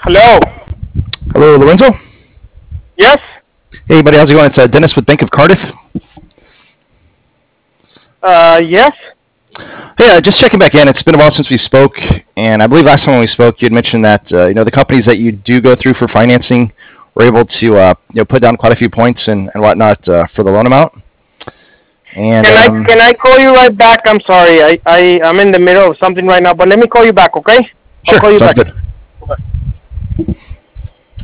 Hello. Hello, Lorenzo. Yes. Hey, buddy, how's it going? It's Dennis with Bank of Cardiff. Yes. Hey, just checking back in. It's been a while since we spoke, and I believe last time when we spoke, you had mentioned that the companies that you do go through for financing were able to put down quite a few points and whatnot for the loan amount. And Can I call you right back? I'm sorry. I'm in the middle of something right now, but let me call you back, okay? Sure, I'll call you sounds back. good.